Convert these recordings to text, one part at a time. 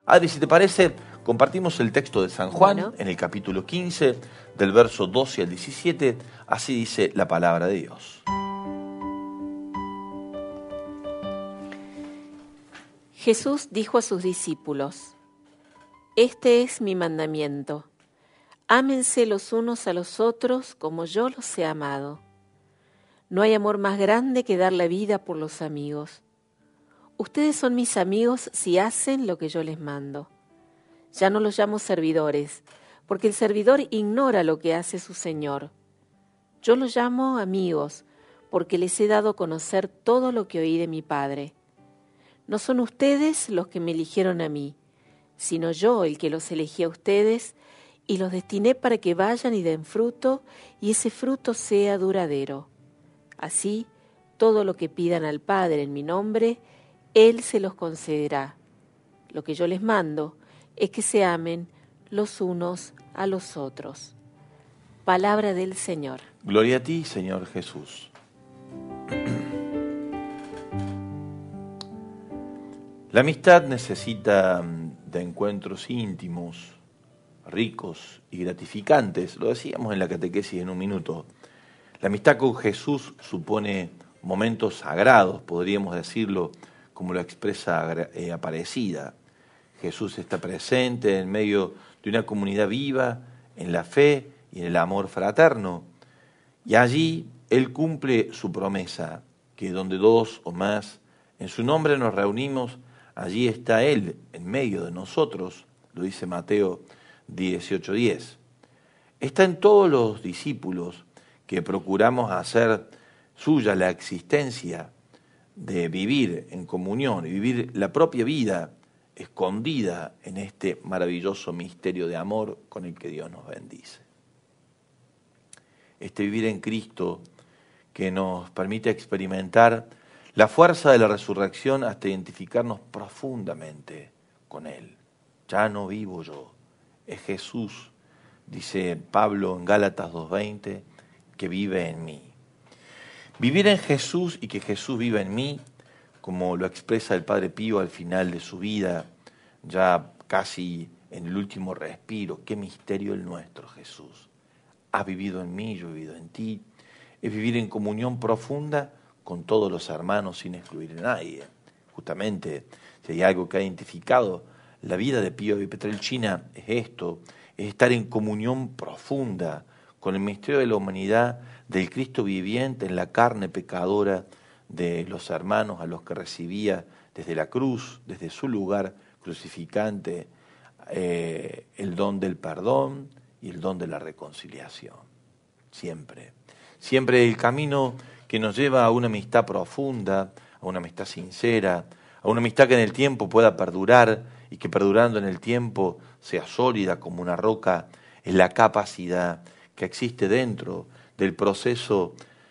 Adri, si te parece, compartimos el texto de San Juan en el capítulo 15, del verso 12 al 17. Así dice la palabra de Dios. Jesús dijo a sus discípulos: Este es mi mandamiento. Ámense los unos a los otros como yo los he amado. No hay amor más grande que dar la vida por los amigos. Ustedes son mis amigos si hacen lo que yo les mando. Ya no los llamo servidores, porque el servidor ignora lo que hace su señor. Yo los llamo amigos, porque les he dado a conocer todo lo que oí de mi Padre. No son ustedes los que me eligieron a mí, sino yo el que los elegí a ustedes y los destiné para que vayan y den fruto, y ese fruto sea duradero. Así, todo lo que pidan al Padre en mi nombre, Él se los concederá. Lo que yo les mando es que se amen los unos a los otros. Palabra del Señor. Gloria a ti, Señor Jesús. La amistad necesita de encuentros íntimos, ricos y gratificantes. Lo decíamos en la catequesis en un minuto. La amistad con Jesús supone momentos sagrados, podríamos decirlo, como lo expresa Aparecida. Jesús está presente en medio de una comunidad viva, en la fe y en el amor fraterno. Y allí Él cumple su promesa, que donde dos o más en su nombre nos reunimos, allí está Él en medio de nosotros, lo dice Mateo 18:10. Está en todos los discípulos que procuramos hacer suya la existencia de vivir en comunión y vivir la propia vida escondida en este maravilloso misterio de amor con el que Dios nos bendice. Este vivir en Cristo que nos permite experimentar la fuerza de la resurrección hasta identificarnos profundamente con Él. Ya no vivo yo, es Jesús, dice Pablo en Gálatas 2:20, que vive en mí. Vivir en Jesús y que Jesús viva en mí, como lo expresa el Padre Pío al final de su vida, ya casi en el último respiro. Qué misterio el nuestro, Jesús. Has vivido en mí, yo he vivido en ti. Es vivir en comunión profunda con todos los hermanos sin excluir a nadie. Justamente, si hay algo que ha identificado la vida de Pío de Pietrelcina, es esto, es estar en comunión profunda con el misterio de la humanidad, del Cristo viviente en la carne pecadora de los hermanos a los que recibía desde la cruz, desde su lugar crucificante, el don del perdón y el don de la reconciliación. Siempre el camino que nos lleva a una amistad profunda, a una amistad sincera, a una amistad que en el tiempo pueda perdurar y que perdurando en el tiempo sea sólida como una roca, es la capacidad que existe dentro del proceso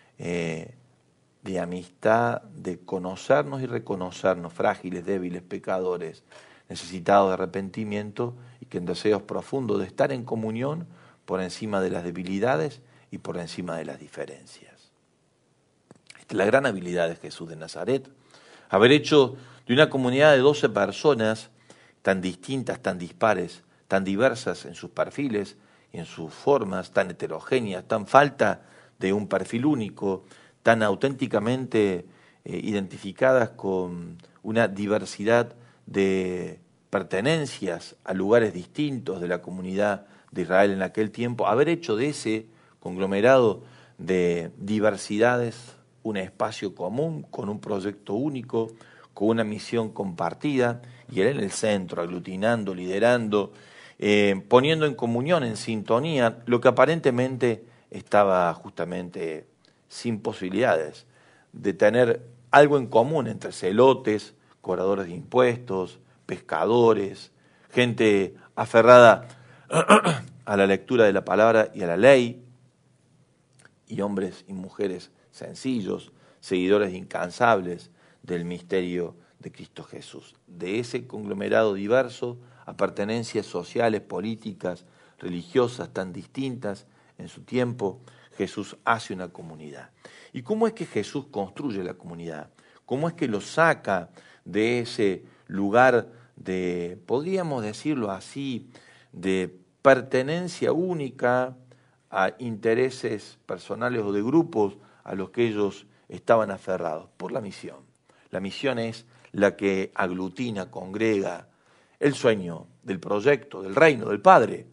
de amistad, de conocernos y reconocernos frágiles, débiles, pecadores, necesitados de arrepentimiento y que en deseos profundos de estar en comunión por encima de las debilidades y por encima de las diferencias. Esta es la gran habilidad de Jesús de Nazaret, haber hecho de una comunidad de 12 personas tan distintas, tan dispares, tan diversas en sus perfiles y en sus formas, tan heterogéneas, tan falta de un perfil único, tan auténticamente identificadas con una diversidad de pertenencias a lugares distintos de la comunidad de Israel en aquel tiempo, haber hecho de ese conglomerado de diversidades un espacio común, con un proyecto único, con una misión compartida, y Él en el centro, aglutinando, liderando, poniendo en comunión, en sintonía, lo que aparentemente estaba justamente sin posibilidades de tener algo en común entre celotes, cobradores de impuestos, pescadores, gente aferrada a la lectura de la palabra y a la ley, y hombres y mujeres sencillos, seguidores incansables del misterio de Cristo Jesús. De ese conglomerado diverso, a pertenencias sociales, políticas, religiosas tan distintas en su tiempo, Jesús hace una comunidad. ¿Y cómo es que Jesús construye la comunidad? ¿Cómo es que lo saca de ese lugar podríamos decirlo así, de pertenencia única a intereses personales o de grupos a los que ellos estaban aferrados, por la misión. La misión es la que aglutina, congrega el sueño del proyecto, del reino, del Padre.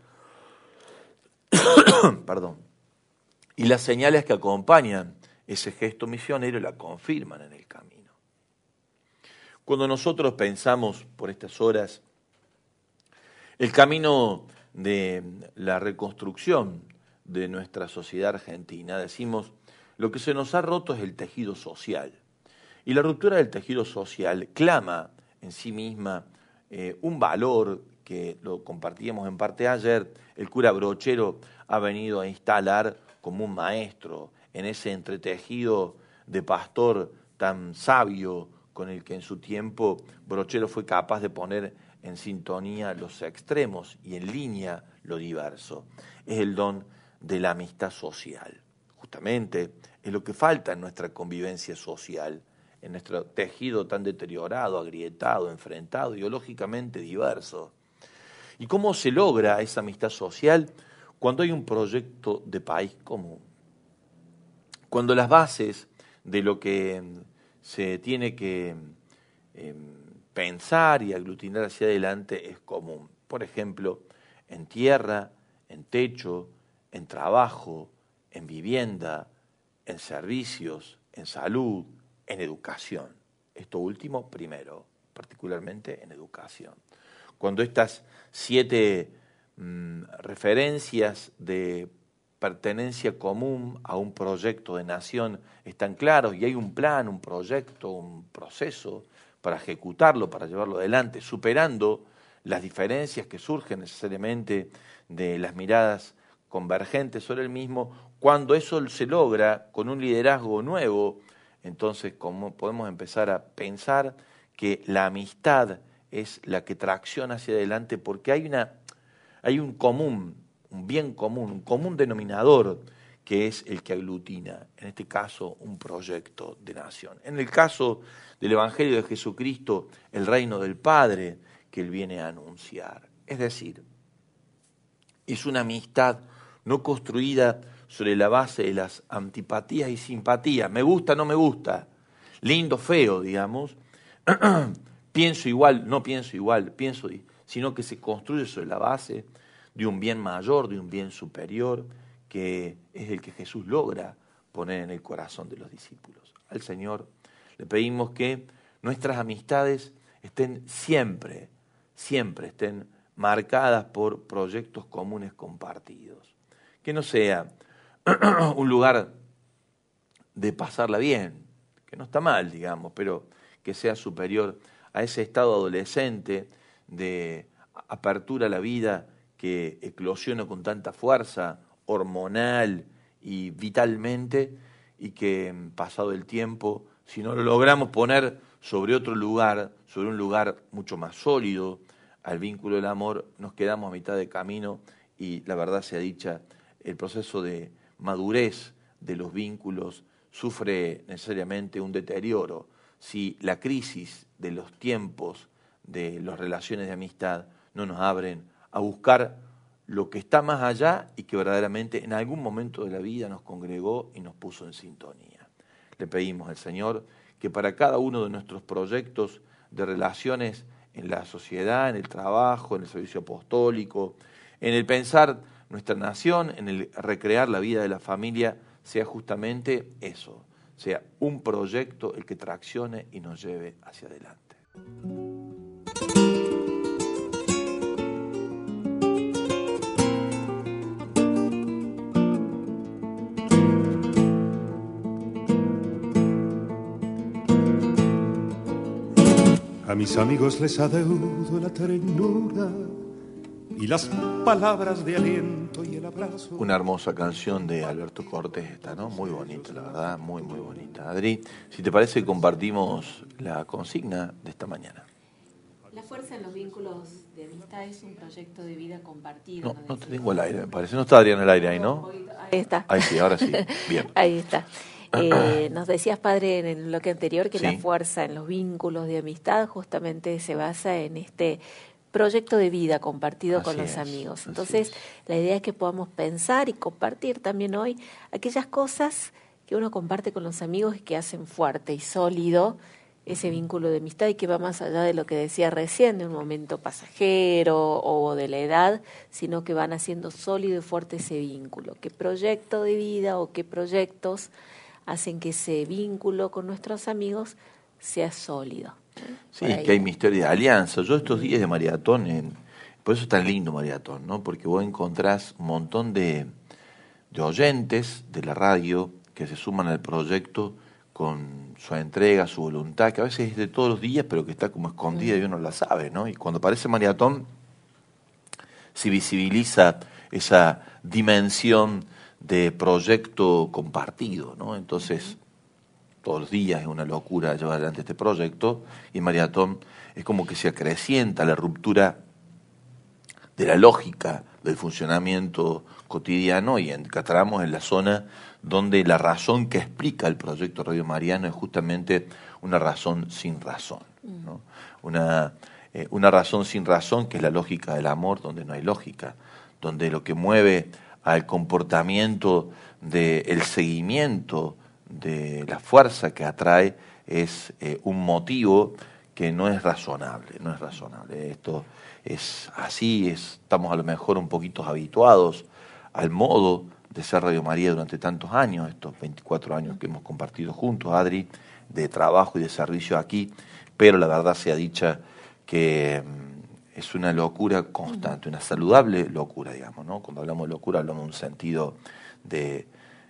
Perdón. Y las señales que acompañan ese gesto misionero la confirman en el camino. Cuando nosotros pensamos por estas horas el camino de la reconstrucción de nuestra sociedad argentina, decimos, lo que se nos ha roto es el tejido social. Y la ruptura del tejido social clama en sí misma un valor que lo compartíamos en parte ayer. El cura Brochero ha venido a instalar como un maestro en ese entretejido de pastor tan sabio con el que en su tiempo Brochero fue capaz de poner en sintonía los extremos y en línea lo diverso. Es el don de la amistad social. Justamente es lo que falta en nuestra convivencia social, en nuestro tejido tan deteriorado, agrietado, enfrentado, ideológicamente diverso. ¿Y cómo se logra esa amistad social? Cuando hay un proyecto de país común. Cuando las bases de lo que se tiene que pensar y aglutinar hacia adelante es común. Por ejemplo, en tierra, en techo, en trabajo, en vivienda, en servicios, en salud, en educación. Esto último primero, particularmente en educación. Cuando estas 7 referencias de pertenencia común a un proyecto de nación están claros y hay un plan, un proyecto, un proceso para ejecutarlo, para llevarlo adelante, superando las diferencias que surgen necesariamente de las miradas convergentes sobre el mismo, cuando eso se logra con un liderazgo nuevo, entonces como podemos empezar a pensar que la amistad es la que tracciona hacia adelante porque hay un común, un bien común, un común denominador que es el que aglutina, en este caso, un proyecto de nación. En el caso del Evangelio de Jesucristo, el reino del Padre que Él viene a anunciar. Es decir, es una amistad no construida sobre la base de las antipatías y simpatías, me gusta, no me gusta, lindo, feo, digamos, pienso igual, no pienso igual, sino que se construye sobre la base de un bien mayor, de un bien superior, que es el que Jesús logra poner en el corazón de los discípulos. Al Señor le pedimos que nuestras amistades estén siempre estén marcadas por proyectos comunes compartidos. Que no sea un lugar de pasarla bien, que no está mal, digamos, pero que sea superior a ese estado adolescente de apertura a la vida que eclosiona con tanta fuerza hormonal y vitalmente, y que pasado el tiempo, si no lo logramos poner sobre otro lugar, sobre un lugar mucho más sólido, al vínculo del amor, nos quedamos a mitad de camino y la verdad sea dicha, el proceso de madurez de los vínculos sufre necesariamente un deterioro si la crisis de los tiempos de las relaciones de amistad no nos abren a buscar lo que está más allá y que verdaderamente en algún momento de la vida nos congregó y nos puso en sintonía. Le pedimos al Señor que para cada uno de nuestros proyectos de relaciones en la sociedad, en el trabajo, en el servicio apostólico, en el pensar nuestra nación, en el recrear la vida de la familia, sea justamente eso, sea un proyecto el que traccione y nos lleve hacia adelante. A mis amigos les adeudo la ternura y las palabras de aliento y el abrazo. Una hermosa canción de Alberto Cortés esta, ¿no? Muy bonita, la verdad, muy, muy bonita. Adri, si te parece, compartimos la consigna de esta mañana. La fuerza en los vínculos de amistad es un proyecto de vida compartido. No te tengo al aire, me parece. No está Adrián al aire ahí, ¿no? Ahí está. Ahí sí, ahora sí. Bien. Ahí está. Nos decías, padre, en el bloque anterior que Sí. la fuerza en los vínculos de amistad justamente se basa en este proyecto de vida compartido con Así los es, amigos. así Entonces, es. la idea es que podamos pensar y compartir también hoy aquellas cosas que uno comparte con los amigos y que hacen fuerte y sólido ese vínculo de amistad y que va más allá de lo que decía recién, de un momento pasajero o de la edad, sino que van haciendo sólido y fuerte ese vínculo. ¿Qué proyecto de vida o qué proyectos hacen que ese vínculo con nuestros amigos sea sólido? Sí, Por ahí. que hay misterio de alianza. Yo estos días de maratón, por eso es tan lindo maratón, ¿no? Porque vos encontrás un montón de oyentes de la radio que se suman al proyecto con su entrega, su voluntad, que a veces es de todos los días, pero que está como escondida y uno la sabe, ¿no? Y cuando aparece maratón, se visibiliza esa dimensión de proyecto compartido, ¿no? Entonces, todos los días es una locura llevar adelante este proyecto, y maratón es como que se acrecienta la ruptura de la lógica del funcionamiento cotidiano y encatramos en la zona donde la razón que explica el proyecto Radio Mariano es justamente una razón sin razón, ¿no? Una razón sin razón, que es la lógica del amor, donde no hay lógica, donde lo que mueve al comportamiento del seguimiento de la fuerza que atrae es un motivo que no es razonable, no es razonable. Esto es así, estamos a lo mejor un poquito habituados al modo de ser Radio María durante tantos años, estos 24 años que hemos compartido juntos, Adri, de trabajo y de servicio aquí, pero la verdad sea dicha que es una locura constante, una saludable locura, digamos, ¿no? Cuando hablamos de locura hablamos en un sentido de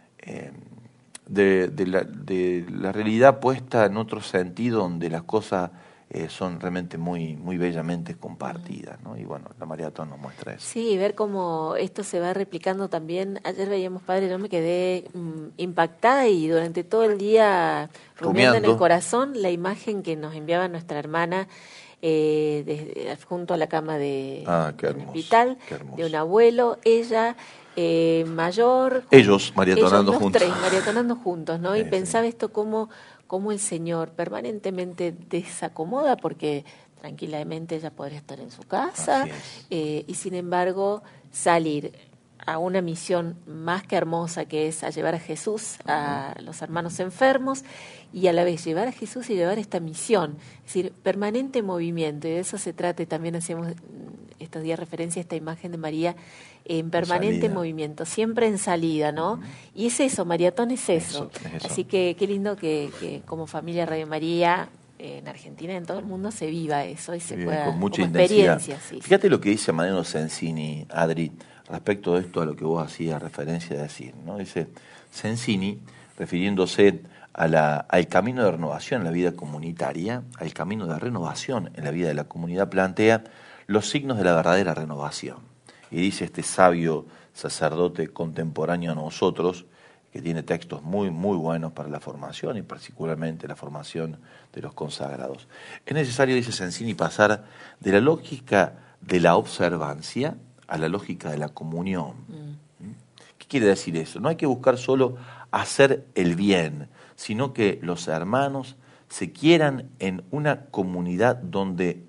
la realidad puesta en otro sentido, donde las cosas son realmente muy, muy bellamente compartidas, ¿no? Y bueno, la maratón nos muestra eso. Sí, ver cómo esto se va replicando también. Ayer veíamos, padre, yo me quedé impactada y durante todo el día rumiando en el corazón la imagen que nos enviaba nuestra hermana junto a la cama del hospital, de un abuelo, ella mayor. Ellos maratonando ellos, juntos. Tres, maratonando juntos, ¿no? Y pensaba sí. Esto como el Señor permanentemente desacomoda, porque tranquilamente ella podría estar en su casa y sin embargo salir a una misión más que hermosa, que es a llevar a Jesús a los hermanos enfermos, y a la vez llevar a Jesús y llevar esta misión, es decir, permanente movimiento, y de eso se trata. Y también hacemos estos días referencia a esta imagen de María en permanente movimiento, siempre en salida, ¿no? Y es eso, maratón es eso. Así que qué lindo que como familia Radio María en Argentina y en todo el mundo se viva eso y se pueda, con mucha como intensidad. experiencia. Sí. Fíjate lo que dice Mariano Sensini, Adri, respecto de esto, a lo que vos hacías referencia de decir, ¿no? Dice Sensini, refiriéndose al camino de renovación en la vida comunitaria, al camino de renovación en la vida de la comunidad, plantea los signos de la verdadera renovación. Y dice este sabio sacerdote contemporáneo a nosotros, que tiene textos muy, muy buenos para la formación y particularmente la formación de los consagrados. Es necesario, dice Sensini, pasar de la lógica de la observancia a la lógica de la comunión. ¿Qué quiere decir eso? No hay que buscar solo hacer el bien, sino que los hermanos se quieran en una comunidad donde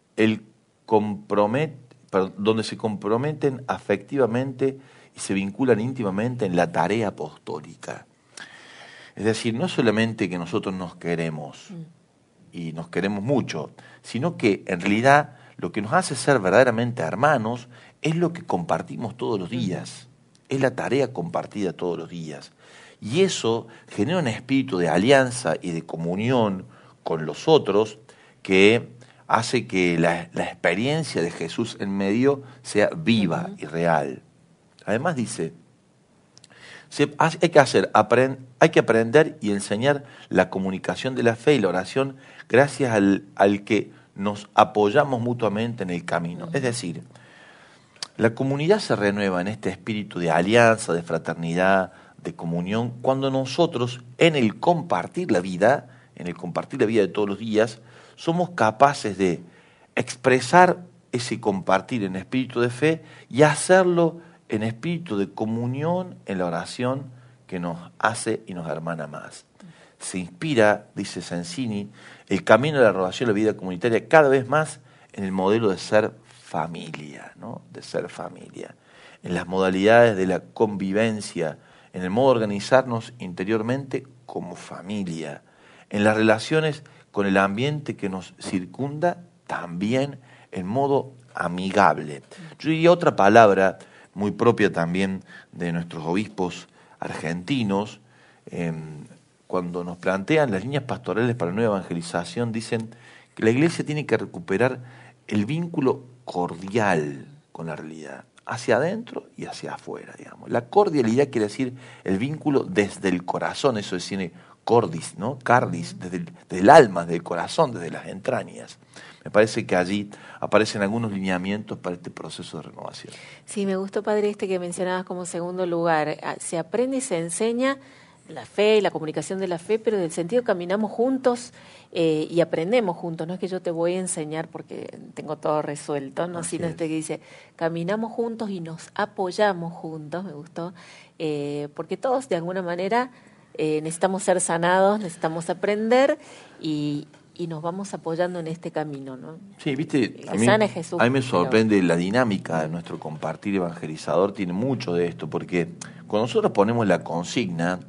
donde se comprometen afectivamente y se vinculan íntimamente en la tarea apostólica. Es decir, no solamente que nosotros nos queremos y nos queremos mucho, sino que en realidad lo que nos hace ser verdaderamente hermanos es lo que compartimos todos los días, es la tarea compartida todos los días. Y eso genera un espíritu de alianza y de comunión con los otros que hace que la experiencia de Jesús en medio sea viva y real. Además dice, hay que aprender y enseñar la comunicación de la fe y la oración gracias al que nos apoyamos mutuamente en el camino. Es decir, la comunidad se renueva en este espíritu de alianza, de fraternidad, de comunión, cuando nosotros en el compartir la vida de todos los días, somos capaces de expresar ese compartir en espíritu de fe y hacerlo en espíritu de comunión en la oración que nos hace y nos hermana más. Se inspira, dice Sensini, el camino de la renovación de la vida comunitaria cada vez más en el modelo de ser familia, ¿no? De ser familia, en las modalidades de la convivencia, en el modo de organizarnos interiormente como familia, en las relaciones con el ambiente que nos circunda, también en modo amigable. Yo diría otra palabra muy propia también de nuestros obispos argentinos, cuando nos plantean las líneas pastorales para la nueva evangelización, dicen que la Iglesia tiene que recuperar el vínculo cordial con la realidad, hacia adentro y hacia afuera, digamos. La cordialidad quiere decir el vínculo desde el corazón, eso decir cordis, ¿no? Cardis, desde el alma, desde el corazón, desde las entrañas. Me parece que allí aparecen algunos lineamientos para este proceso de renovación. Sí, me gustó, padre, que mencionabas como segundo lugar. Se aprende y se enseña la fe y la comunicación de la fe, pero en el sentido caminamos juntos y aprendemos juntos. No es que yo te voy a enseñar porque tengo todo resuelto, ¿no? Sino que dice, caminamos juntos y nos apoyamos juntos, me gustó, porque todos de alguna manera necesitamos ser sanados, necesitamos aprender y nos vamos apoyando en este camino, ¿no? Sí, viste, a mí me sorprende la dinámica de nuestro compartir evangelizador, tiene mucho de esto, porque cuando nosotros ponemos la consigna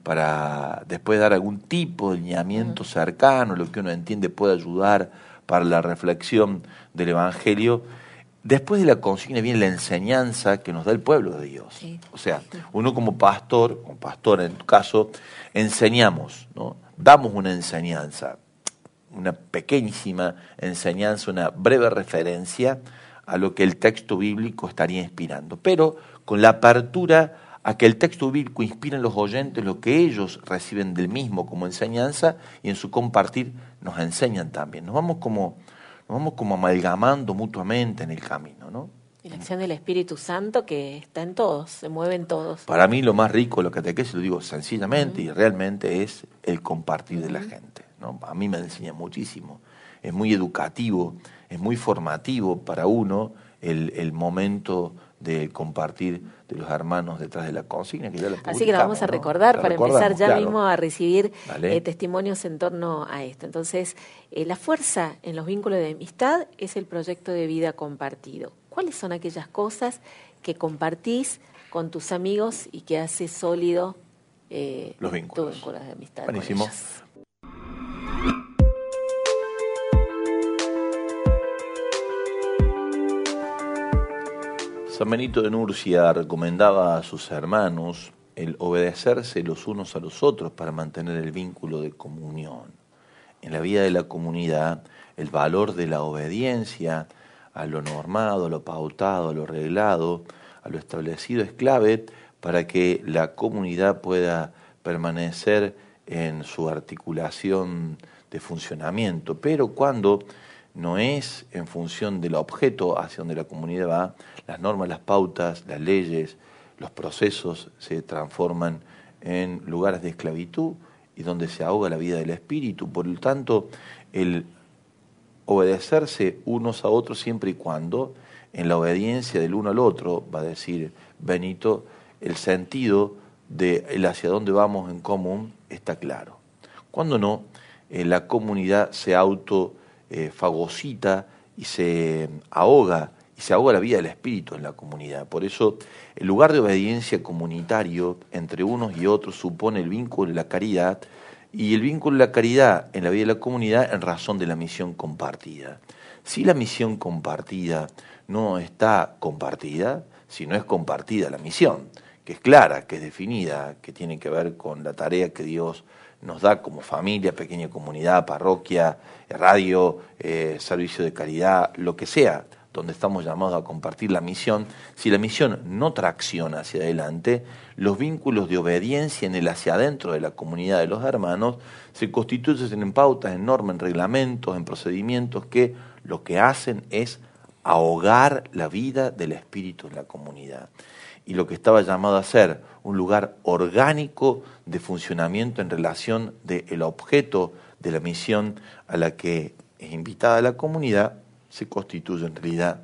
para después dar algún tipo de lineamiento cercano, lo que uno entiende puede ayudar para la reflexión del Evangelio, después de la consigna viene la enseñanza que nos da el pueblo de Dios. Sí. O sea, uno como pastor, o pastora en tu caso, enseñamos, ¿no? Damos una enseñanza, una pequeñísima enseñanza, una breve referencia a lo que el texto bíblico estaría inspirando, pero con la apertura a que el texto bíblico inspire en los oyentes lo que ellos reciben del mismo como enseñanza y en su compartir nos enseñan también. Nos vamos como amalgamando mutuamente en el camino, ¿no? Y la acción del Espíritu Santo que está en todos, se mueve en todos. Para mí lo más rico de la catequesis, lo digo sencillamente y realmente, es el compartir de la gente, ¿no? A mí me enseña muchísimo, es muy educativo, es muy formativo para uno el momento de compartir de los hermanos detrás de la consigna, que ya la publicamos. Así que la vamos a recordar, ¿no? Para empezar ya mismo a recibir testimonios en torno a esto. Entonces, la fuerza en los vínculos de amistad es el proyecto de vida compartido. ¿Cuáles son aquellas cosas que compartís con tus amigos y que hace sólido los vínculos. Tu vínculo de amistad? Buenísimo. Con ellos? San Benito de Nurcia recomendaba a sus hermanos el obedecerse los unos a los otros para mantener el vínculo de comunión. En la vida de la comunidad, el valor de la obediencia a lo normado, a lo pautado, a lo reglado, a lo establecido es clave para que la comunidad pueda permanecer en su articulación de funcionamiento. Pero cuando no es en función del objeto hacia donde la comunidad va, las normas, las pautas, las leyes, los procesos se transforman en lugares de esclavitud y donde se ahoga la vida del espíritu. Por lo tanto, el obedecerse unos a otros siempre y cuando en la obediencia del uno al otro, va a decir Benito, el sentido de el hacia dónde vamos en común está claro. Cuando no, la comunidad se fagocita y se ahoga la vida del espíritu en la comunidad. Por eso el lugar de obediencia comunitario entre unos y otros supone el vínculo de la caridad, y el vínculo de la caridad en la vida de la comunidad en razón de la misión compartida. Si la misión compartida no está compartida, si no es compartida la misión, que es clara, que es definida, que tiene que ver con la tarea que Dios nos da como familia, pequeña comunidad, parroquia, radio, servicio de caridad, lo que sea, donde estamos llamados a compartir la misión, si la misión no tracciona hacia adelante, los vínculos de obediencia en el hacia adentro de la comunidad de los hermanos se constituyen en pautas, en normas, en reglamentos, en procedimientos que lo que hacen es ahogar la vida del espíritu en la comunidad. Y lo que estaba llamado a ser un lugar orgánico de funcionamiento en relación del objeto de la misión a la que es invitada la comunidad, se constituye en realidad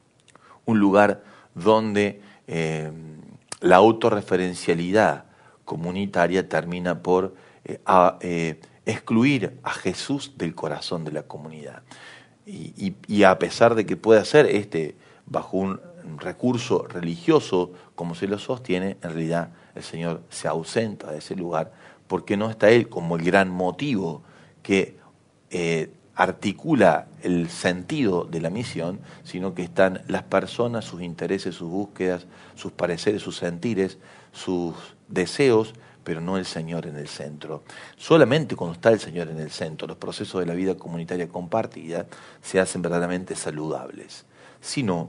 un lugar donde la autorreferencialidad comunitaria termina por excluir a Jesús del corazón de la comunidad. Y a pesar de que pueda ser bajo un recurso religioso, como se lo sostiene, en realidad el Señor se ausenta de ese lugar porque no está Él como el gran motivo que articula el sentido de la misión, sino que están las personas, sus intereses, sus búsquedas, sus pareceres, sus sentires, sus deseos, pero no el Señor en el centro. Solamente cuando está el Señor en el centro, los procesos de la vida comunitaria compartida se hacen verdaderamente saludables. Si no,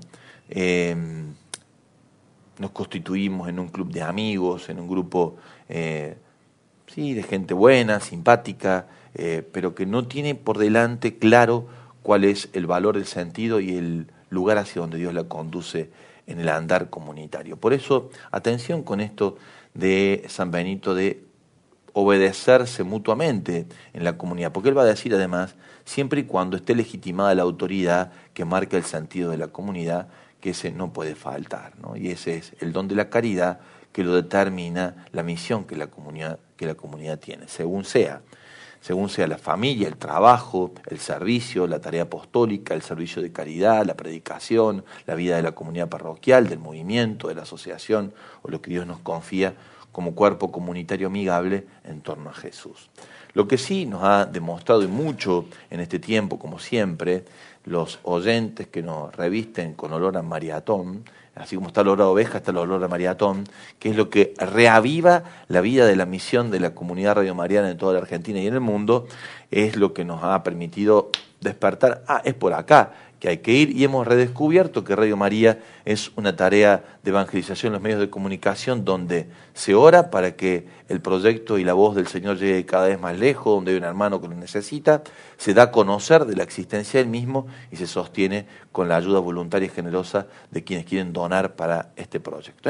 nos constituimos en un club de amigos, en un grupo de gente buena, simpática, pero que no tiene por delante claro cuál es el valor, el sentido y el lugar hacia donde Dios la conduce en el andar comunitario. Por eso, atención con esto de San Benito de obedecerse mutuamente en la comunidad, porque él va a decir además, siempre y cuando esté legitimada la autoridad que marca el sentido de la comunidad, que ese no puede faltar, ¿no? Y ese es el don de la caridad que lo determina la misión que la comunidad tiene, según sea la familia, el trabajo, el servicio, la tarea apostólica, el servicio de caridad, la predicación, la vida de la comunidad parroquial, del movimiento, de la asociación, o lo que Dios nos confía como cuerpo comunitario amigable en torno a Jesús. Lo que sí nos ha demostrado y mucho en este tiempo, como siempre, los oyentes que nos revisten con olor a mariatón, así como está el olor a oveja, está el olor a mariatón, que es lo que reaviva la vida de la misión de la comunidad radiomariana en toda la Argentina y en el mundo, es lo que nos ha permitido despertar, es por acá que hay que ir, y hemos redescubierto que Radio María es una tarea de evangelización en los medios de comunicación donde se ora para que el proyecto y la voz del Señor llegue cada vez más lejos, donde hay un hermano que lo necesita, se da a conocer de la existencia del mismo y se sostiene con la ayuda voluntaria y generosa de quienes quieren donar para este proyecto.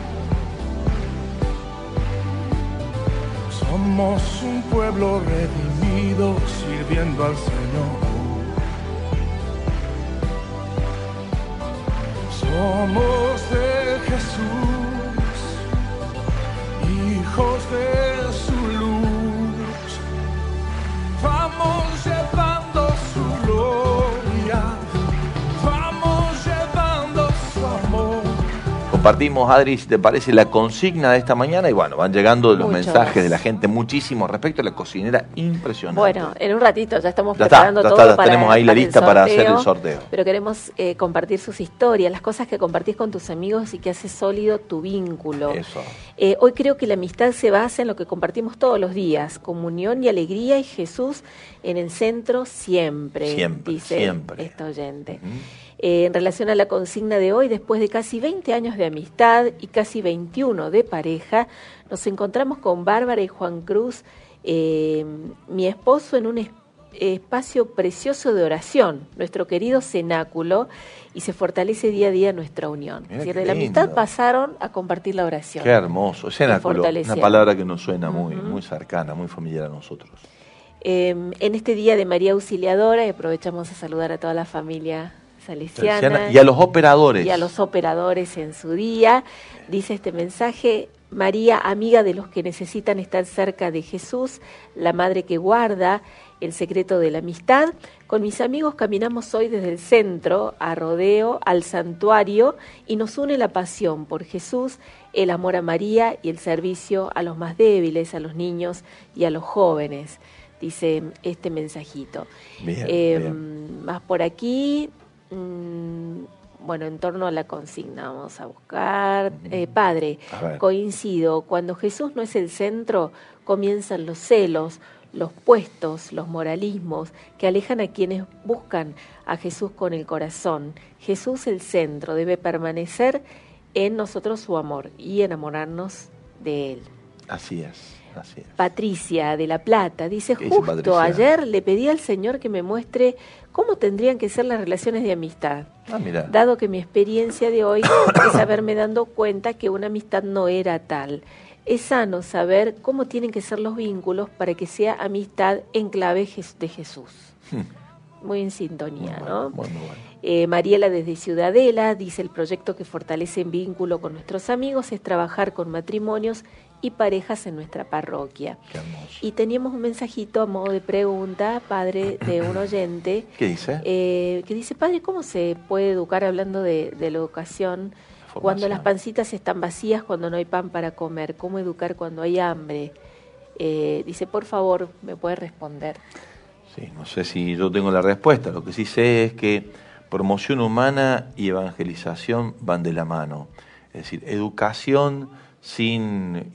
Somos un pueblo redimido sirviendo al Señor. Somos de Jesús, hijos de su luz. Vamos llevando su gloria, vamos llevando su amor. Compartimos, Adri, si te parece, la consigna de esta mañana y bueno, van llegando los mensajes de la gente muchísimo respecto a la cocinera, impresionante. Bueno, en un ratito ya estamos preparando todo para tenemos ahí la lista para hacer el sorteo. Pero queremos compartir sus historias, las cosas que compartís con tus amigos y que hace sólido tu vínculo. Eso. Hoy creo que la amistad se basa en lo que compartimos todos los días, comunión y alegría, y Jesús en el centro siempre, dice esta oyente. Uh-huh. En relación a la consigna de hoy, después de casi 20 años de amistad y casi 21 de pareja, nos encontramos con Bárbara y Juan Cruz, mi esposo, en un espacio precioso de oración, nuestro querido cenáculo, y se fortalece día a día nuestra unión. Es decir, de la amistad pasaron a compartir la oración. Qué hermoso, cenáculo, una palabra que nos suena muy cercana, muy familiar a nosotros. En este día de María Auxiliadora, y aprovechamos a saludar a toda la familia salesiana y a los operadores. Y a los operadores en su día. Dice este mensaje: María, amiga de los que necesitan estar cerca de Jesús, la madre que guarda el secreto de la amistad. Con mis amigos caminamos hoy desde el centro a Rodeo, al santuario, y nos une la pasión por Jesús, el amor a María y el servicio a los más débiles, a los niños y a los jóvenes. Dice este mensajito. Bien. Más por aquí. Bueno, en torno a la consigna vamos a buscar. Padre, coincido, cuando Jesús no es el centro, comienzan los celos, los puestos, los moralismos, que alejan a quienes buscan a Jesús con el corazón. Jesús el centro, debe permanecer en nosotros su amor y enamorarnos de Él. Así es. Así es. Patricia de La Plata dice: justo ayer le pedí al Señor que me muestre cómo tendrían que ser las relaciones de amistad, dado que mi experiencia de hoy es haberme dado cuenta que una amistad no era tal. Es sano saber cómo tienen que ser los vínculos para que sea amistad en clave de Jesús. Muy en sintonía, muy ¿no? Bueno, muy bueno. Mariela desde Ciudadela dice: el proyecto que fortalece el vínculo con nuestros amigos es trabajar con matrimonios y parejas en nuestra parroquia. Qué hermoso. Y teníamos un mensajito a modo de pregunta, padre, de un oyente. ¿Qué dice? Que dice, padre, ¿cómo se puede educar hablando de la educación cuando las pancitas están vacías, cuando no hay pan para comer? ¿Cómo educar cuando hay hambre? Dice, por favor, ¿me puede responder? Sí, no sé si yo tengo la respuesta. Lo que sí sé es que promoción humana y evangelización van de la mano. Es decir, educación sin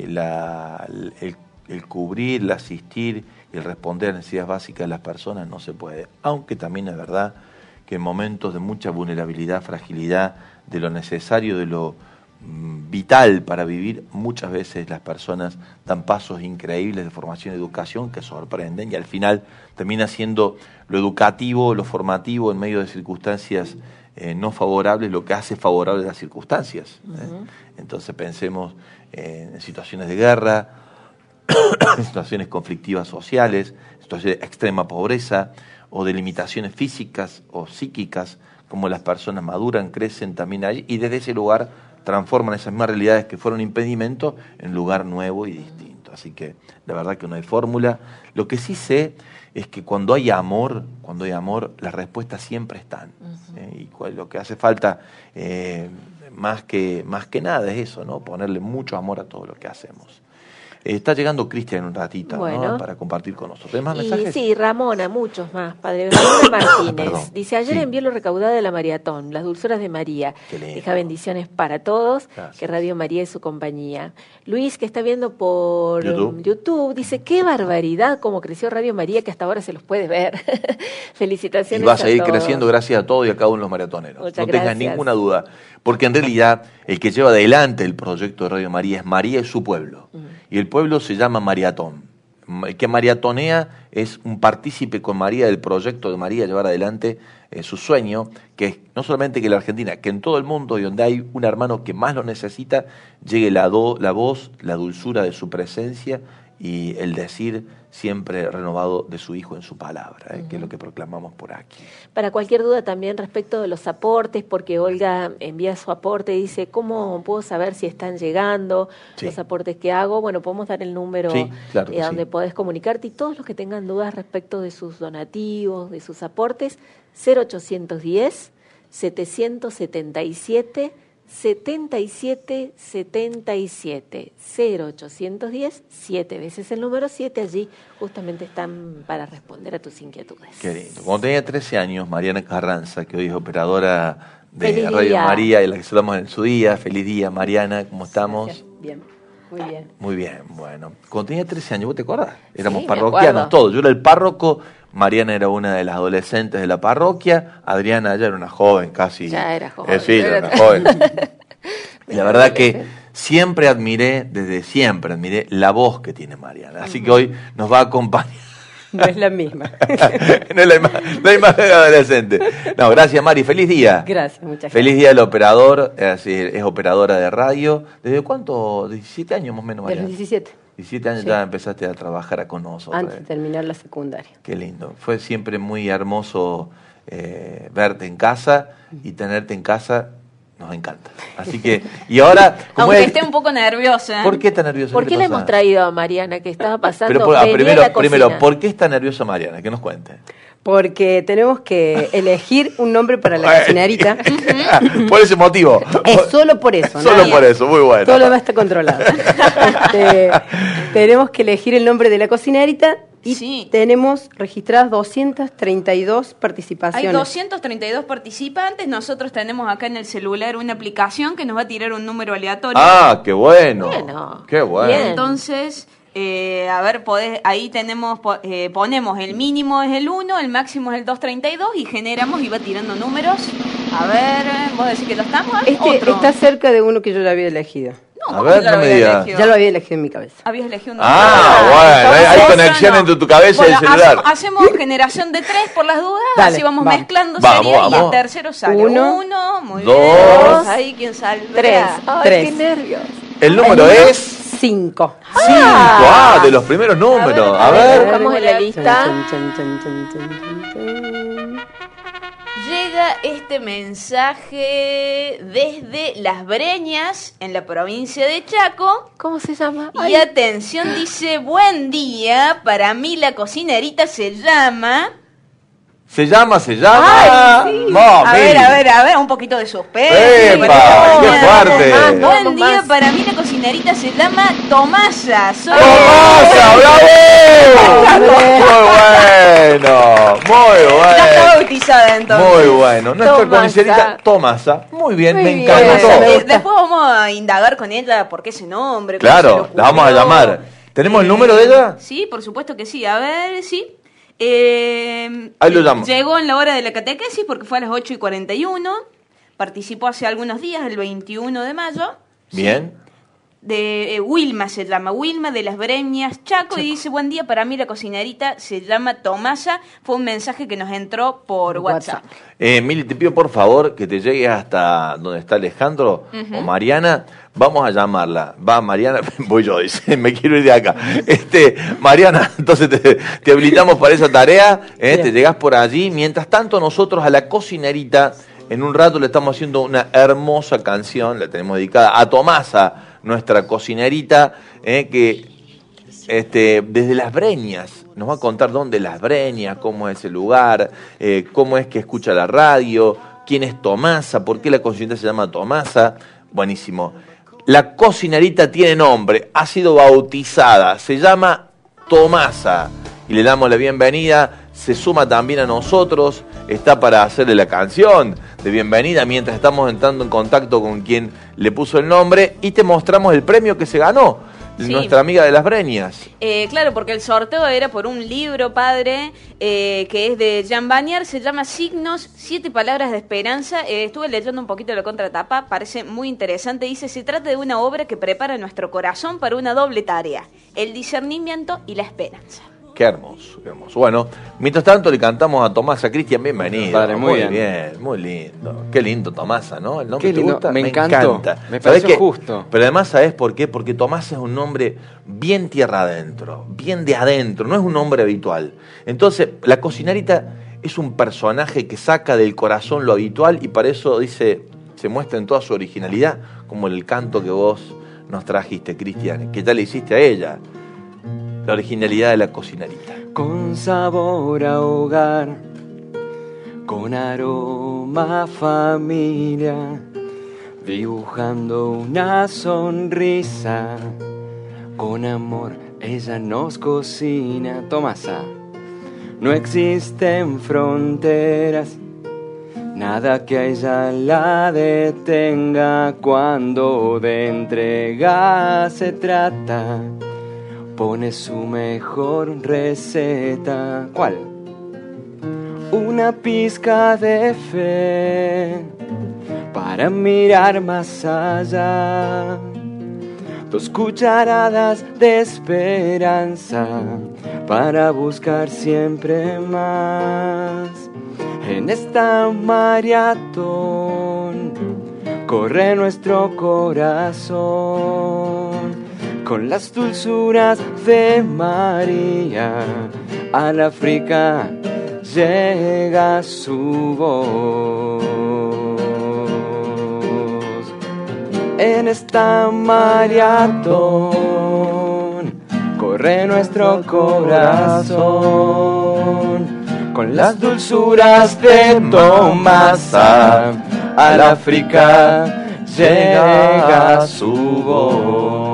el cubrir, el asistir y el responder a necesidades básicas de las personas no se puede. Aunque también es verdad que en momentos de mucha vulnerabilidad, fragilidad, de lo necesario, de lo vital para vivir, muchas veces las personas dan pasos increíbles de formación y educación que sorprenden y al final termina siendo lo educativo, lo formativo en medio de circunstancias no favorables, lo que hace favorable las circunstancias. Entonces pensemos en situaciones de guerra, en situaciones conflictivas sociales, situaciones de extrema pobreza o de limitaciones físicas o psíquicas, como las personas maduran, crecen también allí y desde ese lugar transforman esas mismas realidades que fueron impedimento en un lugar nuevo y distinto. Así que la verdad que no hay fórmula. Lo que sí sé es que cuando hay amor, las respuestas siempre están. Y lo que hace falta más que nada es eso, ¿no? Ponerle mucho amor a todo lo que hacemos. Está llegando Cristian en un ratito, bueno, ¿no? Para compartir con nosotros. ¿Hay más mensajes? Sí, Ramona, muchos más, padre. Ramona Martínez. Perdón. Dice, ayer Sí. envió lo recaudado de la maratón, las dulzuras de María. Qué lindo. Deja bendiciones para todos, Gracias. que Radio María es su compañía. Luis, que está viendo por YouTube. dice, qué barbaridad cómo creció Radio María, que hasta ahora se los puede ver. Felicitaciones Y va a seguir todos. creciendo gracias a todos y a cada uno de los maratoneros. Muchas no tengas gracias. ninguna duda. Porque en realidad el que lleva adelante el proyecto de Radio María es María y su pueblo. Y el pueblo se llama Mariatón. El que mariatonea es un partícipe con María del proyecto de María llevar adelante su sueño, que es no solamente que en la Argentina, que en todo el mundo y donde hay un hermano que más lo necesita, llegue la voz, la dulzura de su presencia y el decir siempre renovado de su Hijo en su palabra, que es lo que proclamamos por aquí. Para cualquier duda también respecto de los aportes, porque Olga envía su aporte y dice, ¿cómo puedo saber si están llegando los aportes que hago? Bueno, podemos dar el número claro que donde podés comunicarte y todos los que tengan dudas respecto de sus donativos, de sus aportes, 0810 777 7777 0810 7 veces el número 7, allí justamente están para responder a tus inquietudes. Qué lindo. Cuando tenía 13 años, Mariana Carranza, que hoy es operadora de Feliz Radio día. María y la que saludamos en su día. Feliz día, Mariana, ¿cómo estamos? Gracias. Bien, muy bien. Muy bien, bueno. Cuando tenía 13 años, ¿vos te acordás? Éramos Sí, me parroquianos acuerdo. todos. Yo era el párroco, Mariana era una de las adolescentes de la parroquia, Adriana ya era una joven casi. Ya era joven. Sí, era una joven. Y la verdad que desde siempre admiré la voz que tiene Mariana. Así que hoy nos va a acompañar. No es la misma. No es la imagen adolescente. No, gracias Mari, feliz día. Gracias, muchas gracias. Feliz día del operador, es operadora de radio. ¿Desde cuánto? 17 años más o menos, De Mariana. los 17, 17 años Sí. ya empezaste a trabajar con nosotros. antes de terminar la secundaria. Qué lindo. Fue siempre muy hermoso verte en casa y tenerte en casa. Nos encanta. Así que, y ahora... como Aunque es- esté un poco nerviosa. ¿Por qué está nerviosa? ¿Por ¿Qué qué le le pasa? hemos traído a Mariana, que estaba pasando? Pero venía a la primero, cocina? ¿por qué está nerviosa Mariana? Que nos cuente. Porque tenemos que elegir un nombre para la cocinerita. Por ese motivo. Es solo por eso, ¿no? Solo por eso, muy bueno. Todo lo demás está controlado. Tenemos que elegir el nombre de la cocinerita y Sí. tenemos registradas 232 participaciones. Hay 232 participantes. Nosotros tenemos acá en el celular una aplicación que nos va a tirar un número aleatorio. Ah, qué bueno. Bueno. Qué bueno. Bien. Entonces, a ver, ahí tenemos, ponemos el mínimo es el 1, el máximo es el 232 y generamos y va tirando números. A ver, vos decís que lo estamos. Otro. Está cerca de uno que yo ya había elegido. No, A ¿cómo ver, que lo no me habías digas. elegido? Ya lo había elegido en mi cabeza. Habías elegido un Bueno, hay entonces, conexión entre tu cabeza y el celular. Hacemos generación de 3 por las dudas, Dale, así vamos vamos. mezclando Vamos, series y vamos. el tercero sale. Uno, 1, muy dos, bien. Ahí quien saldrá. 3. Ay, Tres. qué nervios. El número es 5. 5. De los primeros números. A ver. Buscamos en la lista. Llega llega este mensaje desde Las Breñas, en la provincia de Chaco. ¿Cómo se llama? Y atención, dice: buen día, para mí la cocinerita se llama... Se llama. Ay, sí. A ver, un poquito de suspense. ¡Epa! ¡Qué fuerte! Buen día, para mí la cocinerita se llama Tomasa. ¡Tomasa, bravo! Muy bueno. Ya está bautizada entonces. Muy bueno. Nuestra Tomasa. cocinerita Tomasa. Muy bien, Muy me bien. encantó. Después vamos a indagar con ella por qué ese nombre. cómo se le Claro, ocurrió. la vamos a llamar. ¿Tenemos el número de ella? Sí, por supuesto que sí. A ver, sí. Ahí lo llamo. Llegó en la hora de la catequesis porque fue a las 8:41. Participó hace algunos días, el 21 de mayo. Bien. De Wilma se llama, Wilma de Las Breñas, Chaco, y dice: buen día, para mí la cocinerita se llama Tomasa. Fue un mensaje que nos entró por WhatsApp. Mili, te pido por favor que te llegues hasta donde está Alejandro o Mariana. Vamos a llamarla. Va, Mariana, voy yo, dice, me quiero ir de acá. Mariana, entonces te habilitamos para esa tarea, te llegás por allí. Mientras tanto, nosotros a la cocinerita, en un rato le estamos haciendo una hermosa canción, la tenemos dedicada a Tomasa, nuestra cocinerita, que desde Las Breñas nos va a contar dónde Las Breñas, cómo es el lugar, cómo es que escucha la radio, quién es Tomasa, por qué la cocinerita se llama Tomasa. Buenísimo. La cocinerita tiene nombre, ha sido bautizada, se llama Tomasa y le damos la bienvenida. Se suma también a nosotros, está para hacerle la canción de bienvenida mientras estamos entrando en contacto con quien le puso el nombre y te mostramos el premio que se ganó, Sí. Nuestra amiga de Las Breñas. Claro, porque el sorteo era por un libro, padre, que es de Jean Vanier, se llama Signos, 7 palabras de esperanza. Estuve leyendo un poquito la contratapa, parece muy interesante. Dice: se trata de una obra que prepara nuestro corazón para una doble tarea, el discernimiento y la esperanza. Qué hermoso, qué hermoso. Bueno, mientras tanto le cantamos a Tomasa. Cristian, bienvenido. Padre, muy bien. Muy lindo. Qué lindo Tomasa, ¿no? El nombre Qué te lindo, gusta. me encanta. Me ¿Sabés pareció qué? justo. Pero además, ¿sabés por qué? Porque Tomasa es un nombre bien tierra adentro, bien de adentro, no es un nombre habitual. Entonces, la cocinerita es un personaje que saca del corazón lo habitual y para eso, dice, se muestra en toda su originalidad, como el canto que vos nos trajiste, Cristian, que ya le hiciste a ella. La originalidad de la cocinerita. Con sabor a hogar, con aroma a familia, dibujando una sonrisa, con amor ella nos cocina. Tomasa, no existen fronteras, nada que a ella la detenga cuando de entrega se trata. Pone su mejor receta. ¿Cuál? Una pizca de fe para mirar más allá. 2 cucharadas de esperanza para buscar siempre más. En esta maratón corre nuestro corazón. Con las dulzuras de María, al África llega su voz. En esta maratón corre nuestro corazón. Con las dulzuras de Tomasa, al África llega su voz.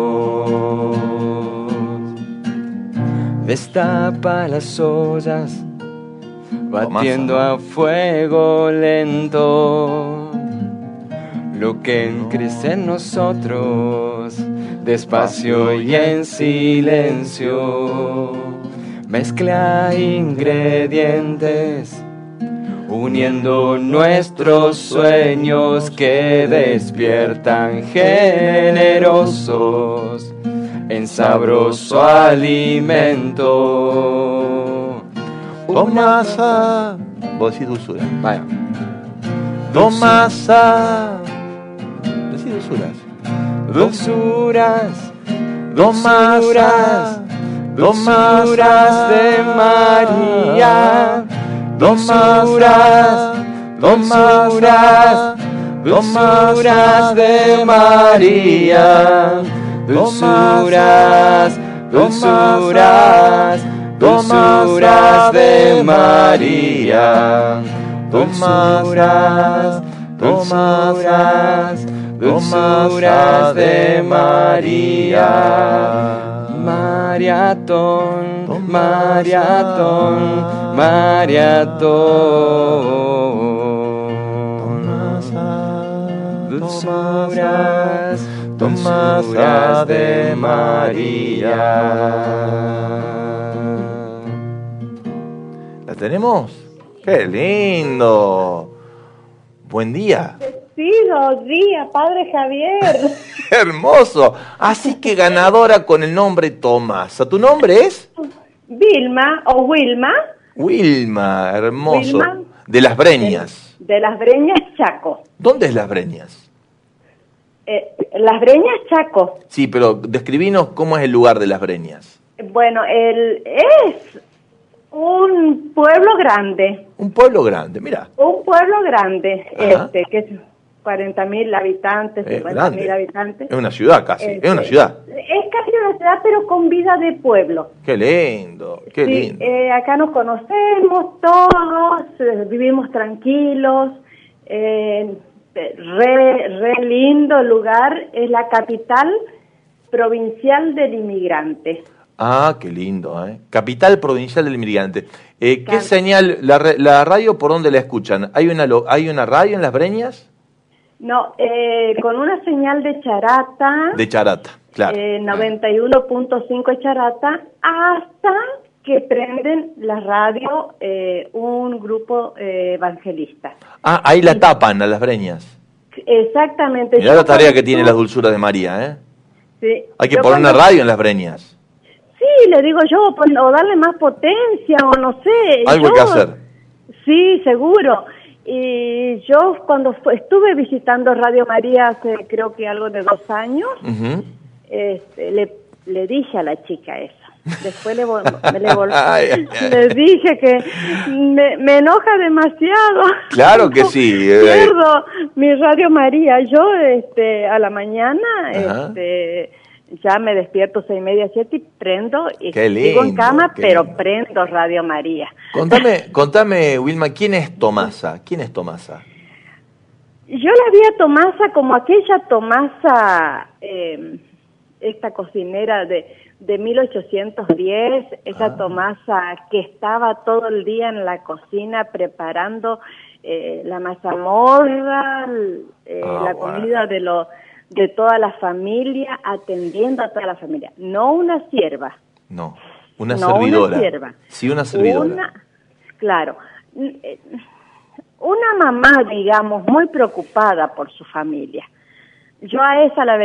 Destapa las ollas, batiendo a fuego lento. Lo que crece en nosotros, despacio y en silencio. Mezcla ingredientes, uniendo nuestros sueños que despiertan generosos en sabroso alimento. Tomasa. Vos decís dulzura. Vaya. Tomasa. Decís dulzuras. Dulzuras, Tomasa. dulzuras de María, Tomasa. dulzuras, dulzuras de María, dulzuras, dulzuras, dulzuras de María, dulzuras, dulzuras, dulzuras de María. Maratón, maratón, maratón. Dulzuras, dulzuras de María. ¿La tenemos? ¡Qué lindo! Buen día. Bendecidos días, Padre Javier. Hermoso. Así que ganadora con el nombre Tomasa. ¿Tu nombre es? Vilma o Wilma. Wilma, hermoso. Wilma. De Las Breñas. De Las Breñas, Chaco. ¿Dónde es Las Breñas? Las Breñas, Chaco. Sí, pero describinos cómo es el lugar de Las Breñas. Bueno, es un pueblo grande. Un pueblo grande, mira. Un pueblo grande, Ajá. que es 40.000 habitantes, Es 50.000 grande. habitantes. Es una ciudad casi, es una ciudad. Es casi una ciudad, pero con vida de pueblo. Qué lindo, qué Sí, lindo. acá nos conocemos todos, vivimos tranquilos, re lindo lugar, es la capital provincial del inmigrante. Ah, qué lindo, ¿eh? Capital Provincial del Inmigrante. ¿Qué Claro. señal, la radio, por dónde la escuchan? ¿Hay una radio en Las Breñas? No, con una señal de Charata, De Charata, claro. 91.5 Charata, hasta que prenden la radio un grupo evangelista. Ah, ahí la tapan a Las Breñas. Exactamente. Mirá Yo la tarea cuando que tiene estuve- las dulzuras de María, ¿eh? Sí. Hay que Yo poner una cuando- radio en Las Breñas. Sí, le digo yo, o darle más potencia, o no sé. Algo hay Yo- que hacer. Sí, seguro. Y yo cuando estuve visitando Radio María hace creo que algo de 2 años, Ujú. le dije a la chica eso. Después le Ay, ay, ay. le dije que me enoja demasiado. Claro que sí. Pierdo mi Radio María. Yo a la mañana Ajá. ya me despierto 6:30, 7 y prendo y Qué sigo en lindo, cama, qué pero lindo. prendo Radio María. Contame, Wilma, ¿quién es Tomasa? ¿Quién es Tomasa? Yo la vi a Tomasa como aquella Tomasa, esta cocinera de 1810, esa Tomasa que estaba todo el día en la cocina preparando la mazamorra, la comida de toda la familia, atendiendo a toda la familia. No una sierva. No, una No servidora. una sierva. Sí, una servidora. Claro. Una mamá, digamos, muy preocupada por su familia. Yo a esa la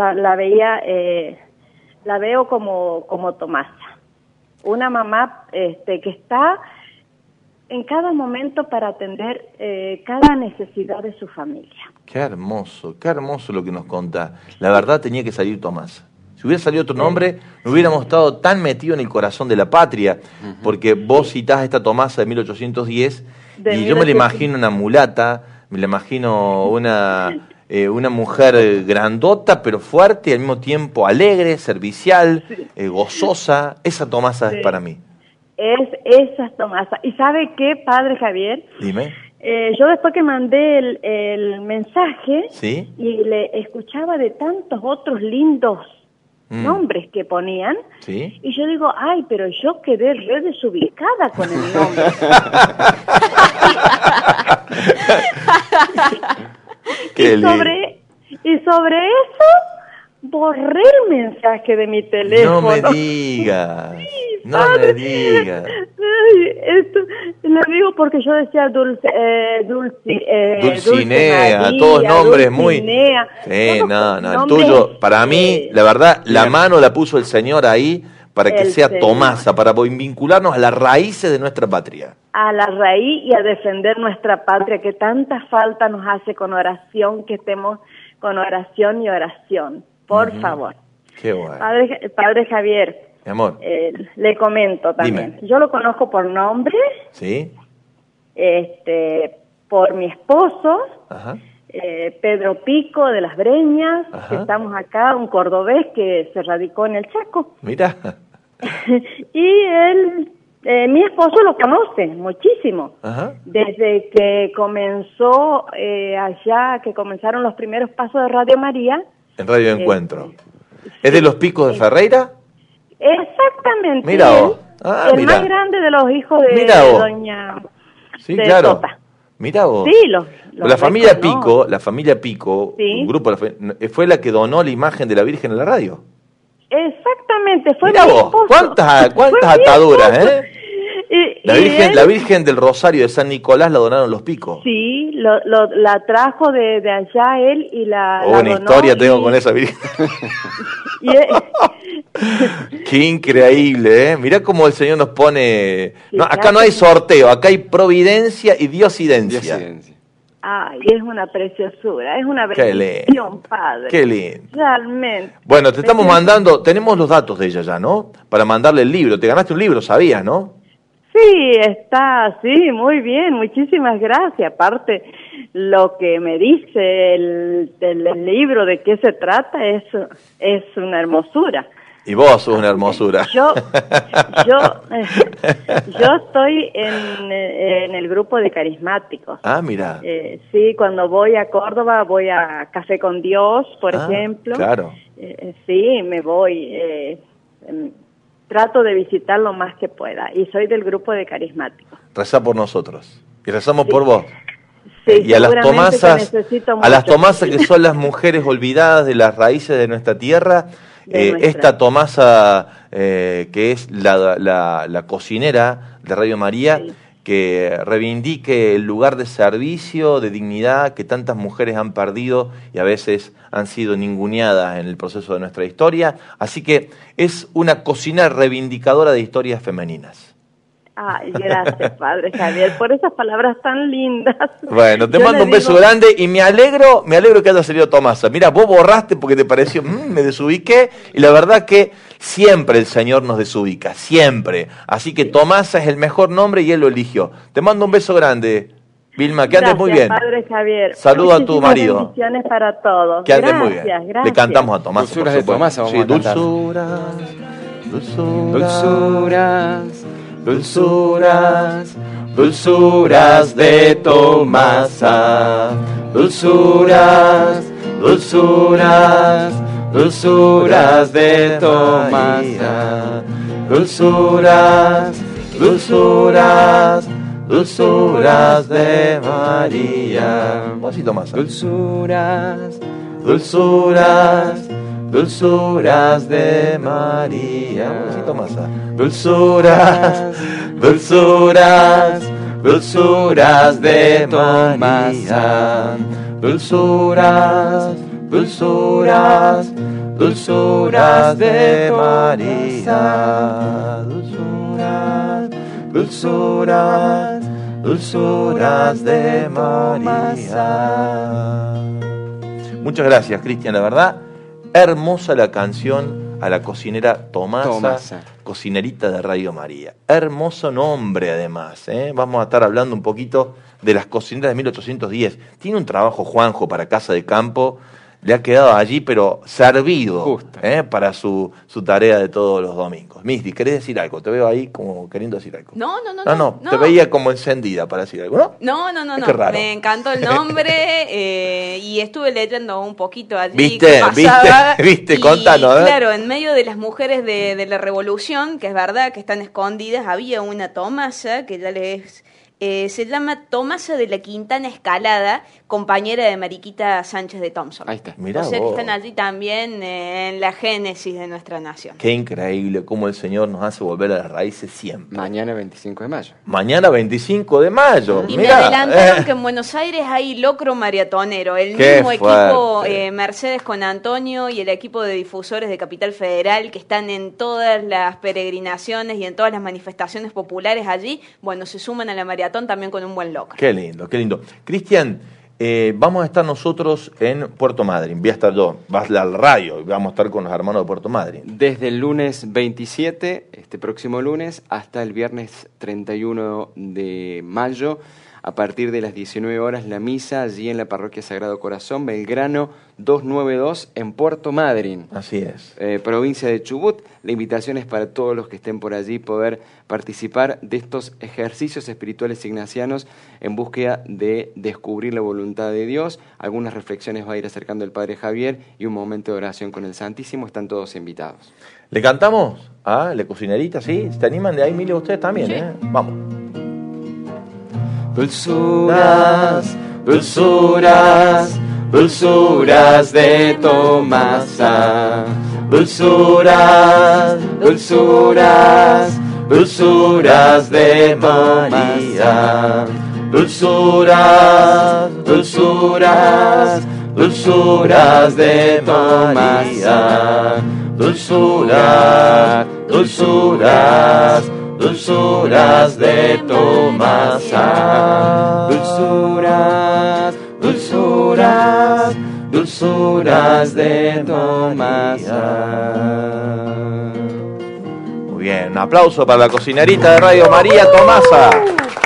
veo como Tomasa. Una mamá que está en cada momento para atender cada necesidad de su familia. Qué hermoso lo que nos contá. La verdad tenía que salir Tomasa. Si hubiera salido otro nombre, no hubiéramos estado tan metidos en el corazón de la patria, porque vos citás a esta Tomasa de 1810 y yo me la imagino una mulata, me la imagino una mujer grandota pero fuerte y al mismo tiempo alegre, servicial, gozosa. Esa Tomasa es para mí. Es esa Tomasa. ¿Y sabe qué, Padre Javier? Dime. Yo después que mandé el mensaje ¿Sí? y le escuchaba de tantos otros lindos nombres que ponían, ¿Sí? y yo digo, ay, pero yo quedé re desubicada con el nombre. Qué y lindo. sobre eso borré el mensaje de mi teléfono. No me digas. No Padre. me digas. Ay, esto, le digo porque yo decía Dulcinea, Dulcinea, María, todos nombres muy... Dulcinea, Sí, todos no, el nombres, tuyo, para mí, la verdad, la mano la puso el Señor ahí para que El sea Señor. Tomasa, para vincularnos a las raíces de nuestra patria. a la raíz y a defender nuestra patria, que tanta falta nos hace con oración, que estemos con oración y oración. Por favor. Qué bueno. Padre Javier, Mi amor, le comento también. Dime. Yo lo conozco por nombre, ¿sí? por mi esposo, Ajá. Pedro Pico de Las Breñas, Ajá. que estamos acá, un cordobés que se radicó en el Chaco. Mira. Y él, mi esposo lo conoce muchísimo. Ajá. Desde que comenzó allá, que comenzaron los primeros pasos de Radio María. En Radio Encuentro. ¿Es de los Picos de Ferreira? Exactamente. Mira él, vos. Ah, el mira. más grande de los hijos de Mira vos. doña Sí, de claro. Tota. Mira vos. Sí, los la familia reconozco. Pico, Sí. un grupo, fue la que donó la imagen de la Virgen en la radio. Exactamente, fue Mira mi vos, esposo. cuántas Fue mi ataduras, esposo. ¿eh? Y La él, Virgen del Rosario de San Nicolás la donaron los Picos. sí, la trajo de allá él y la Oh, una donó historia tengo y- con esa Virgen. y él- Qué increíble, ¿eh? Mirá cómo el Señor nos pone... Sí, No, acá claro. no hay sorteo, acá hay providencia y diosidencia. Diosidencia. Ay, es una preciosura, es una Qué lindo. bendición, padre. Qué lindo. Realmente. Bueno, te estamos Me siento- mandando, tenemos los datos de ella ya, ¿no? Para mandarle el libro. Te ganaste un libro, sabías, ¿no? Sí, está, sí, muy bien, muchísimas gracias. Aparte, lo que me dice el libro, de qué se trata, es una hermosura. Y vos sos una hermosura. Yo estoy en el grupo de carismáticos. Ah, mira. Sí, cuando voy a Córdoba, voy a Café con Dios, por Ah, ejemplo. claro. Sí, me voy. Trato de visitar lo más que pueda. Y soy del grupo de carismáticos. Rezá por nosotros. Y rezamos por vos. Sí, Y a las seguramente que Tomasas, necesito a las mucho. Tomasas que son las mujeres olvidadas de las raíces de nuestra tierra, De nuestra. esta Tomasa que es la cocinera de Radio María, Sí. que reivindique el lugar de servicio, de dignidad que tantas mujeres han perdido y a veces han sido ninguneadas en el proceso de nuestra historia. Así que es una cocinera reivindicadora de historias femeninas. Ay, gracias, Padre Javier, por esas palabras tan lindas. Bueno, te Yo mando le un beso digo- grande y me alegro que haya salido Tomasa. Mira, vos borraste porque te pareció, me desubiqué, y la verdad que siempre el Señor nos desubica, siempre. Así que Tomasa es el mejor nombre y Él lo eligió. Te mando un beso grande, Vilma, que andes muy bien. Padre Javier. Saluda a tu Muchísimas marido. bendiciones para todos. Que andes muy bien. Gracias. Le cantamos a Tomasa. Dulzuras por de Tomasa supuesto. vamos a cantar. Dulzuras, Dulzuras de Tomasa, dulzuras, dulzuras, dulzuras de Tomasa, dulzuras, dulzuras, dulzuras de María. Así, Tomasa. Dulzuras, dulzuras, dulzuras de María. Así, Tomasa. Dulzuras, dulzuras, dulzuras de Tomasa. Dulzuras, dulzuras, dulzuras de María. Dulzuras, dulzuras, dulzuras de María. Muchas gracias, Cristian, la verdad, hermosa la canción a la cocinera Tomasa, cocinerita de Radio María. Hermoso nombre, además, ¿eh? Vamos a estar hablando un poquito de las cocineras de 1810. Tiene un trabajo, Juanjo, para Casa de Campo. Le ha quedado allí, pero servido, Justo. para su tarea de todos los domingos. Misty, ¿querés decir algo? Te veo ahí como queriendo decir algo. No, Te veía como encendida para decir algo, ¿no? No, Es que raro. me encantó el nombre y estuve leyendo un poquito allí. ¿Viste? qué pasaba. ¿Viste? Y, Contanos, ¿eh? claro, en medio de las mujeres de la revolución, que es verdad que están escondidas, había una Tomasa que ya les... se llama Tomasa de la Quintana Escalada, compañera de Mariquita Sánchez de Thompson. Ahí está. Mirá o sea que vos. están allí también en la génesis de nuestra nación. Qué increíble cómo el Señor nos hace volver a las raíces siempre. Mañana 25 de mayo. Mañana 25 de mayo. Y Mirá, me adelantaron que en Buenos Aires hay locro maratonero. El Qué mismo equipo fuerte. Mercedes con Antonio y el equipo de difusores de Capital Federal que están en todas las peregrinaciones y en todas las manifestaciones populares allí, bueno, se suman a la maratón también con un buen locro. Qué lindo, qué lindo. Cristian, vamos a estar nosotros en Puerto Madryn. Voy a estar yo, vas al radio y vamos a estar con los hermanos de Puerto Madryn. Desde el lunes 27, este próximo lunes, hasta el viernes 31 de mayo, a partir de las 19 horas la misa allí en la Parroquia Sagrado Corazón, Belgrano 292 en Puerto Madryn. Así es. Provincia de Chubut. La invitación es para todos los que estén por allí poder participar de estos ejercicios espirituales ignacianos en búsqueda de descubrir la voluntad de Dios. Algunas reflexiones va a ir acercando el Padre Javier y un momento de oración con el Santísimo. Están todos invitados. ¿Le cantamos a la cocinerita, sí? ¿Se animan de ahí, Emilio, ustedes también, Sí. Vamos. Dulzuras, dulzuras, dulzuras de Tomasa. Dulzuras, dulzuras, dulzuras de María. Dulzuras, dulzuras, dulzuras de María. Dulzuras, dulzuras, dulzuras de Tomasa. Dulzuras, dulzuras, dulzuras de Tomasa. Muy bien, un aplauso para la cocinerita de Radio María, Tomasa.